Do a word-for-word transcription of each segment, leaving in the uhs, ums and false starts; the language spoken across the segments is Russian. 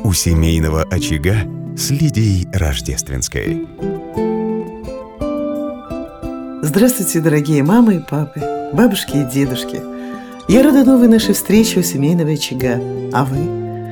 У семейного очага с Лидией Рождественской. Здравствуйте, дорогие мамы и папы, бабушки и дедушки. Я рада новой нашей встрече у семейного очага. А вы?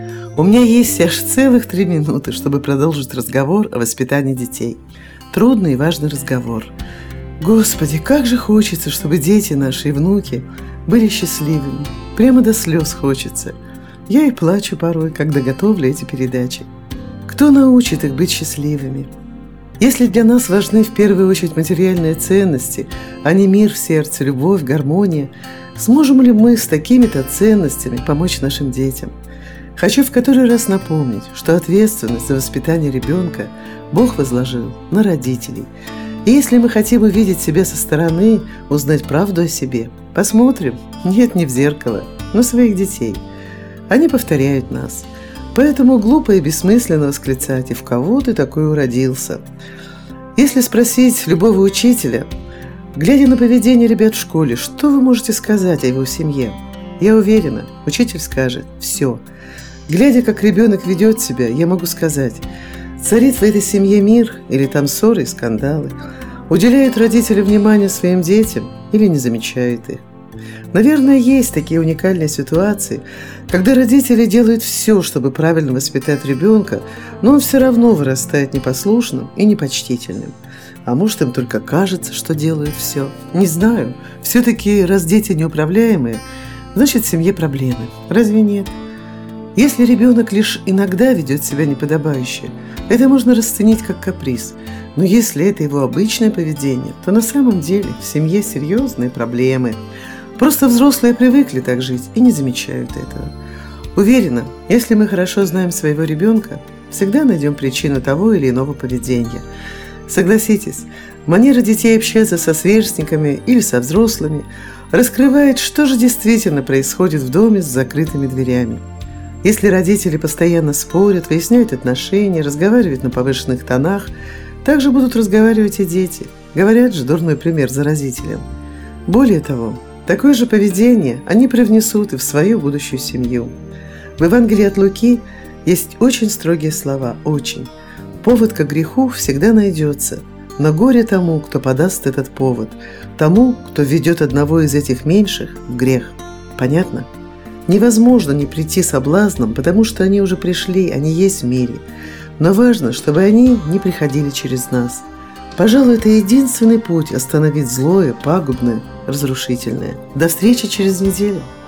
У меня есть аж целых три минуты, чтобы продолжить разговор о воспитании детей. Трудный и важный разговор. Господи, как же хочется, чтобы дети наши и внуки были счастливыми. Прямо до слез хочется. Я и плачу порой, когда готовлю эти передачи. Кто научит их быть счастливыми? Если для нас важны в первую очередь материальные ценности, а не мир в сердце, любовь, гармония, сможем ли мы с такими-то ценностями помочь нашим детям? Хочу в который раз напомнить, что ответственность за воспитание ребенка Бог возложил на родителей. И если мы хотим увидеть себя со стороны, узнать правду о себе, посмотрим, нет, не в зеркало, но своих детей. Они повторяют нас. Поэтому глупо и бессмысленно восклицать: «И в кого ты такой уродился?». Если спросить любого учителя, глядя на поведение ребят в школе, что вы можете сказать о его семье? Я уверена, учитель скажет «все». Глядя, как ребенок ведет себя, я могу сказать: царит в этой семье мир, или там ссоры и скандалы? Уделяют родители внимание своим детям или не замечают их? Наверное, есть такие уникальные ситуации, когда родители делают все, чтобы правильно воспитать ребенка, но он все равно вырастает непослушным и непочтительным. А может, им только кажется, что делают все. Не знаю. Все-таки, раз дети неуправляемые, значит, в семье проблемы. Разве нет? Если ребенок лишь иногда ведет себя неподобающе, это можно расценить как каприз. Но если это его обычное поведение, то на самом деле в семье серьезные проблемы. Просто взрослые привыкли так жить и не замечают этого. Уверена, если мы хорошо знаем своего ребенка, всегда найдем причину того или иного поведения. Согласитесь, манера детей общаться со сверстниками или со взрослыми раскрывает, что же действительно происходит в доме с закрытыми дверями. Если родители постоянно спорят, выясняют отношения, разговаривают на повышенных тонах, так же будут разговаривать и дети. Говорят же, дурной пример заразителен. Более того, такое же поведение они привнесут и в свою будущую семью. В Евангелии от Луки есть очень строгие слова, очень. Повод к греху всегда найдется, но горе тому, кто подаст этот повод, тому, кто введет одного из этих меньших в грех. Понятно? Невозможно не прийти соблазнам, потому что они уже пришли, они есть в мире. Но важно, чтобы они не приходили через нас. Пожалуй, это единственный путь остановить злое, пагубное, разрушительное. До встречи через неделю.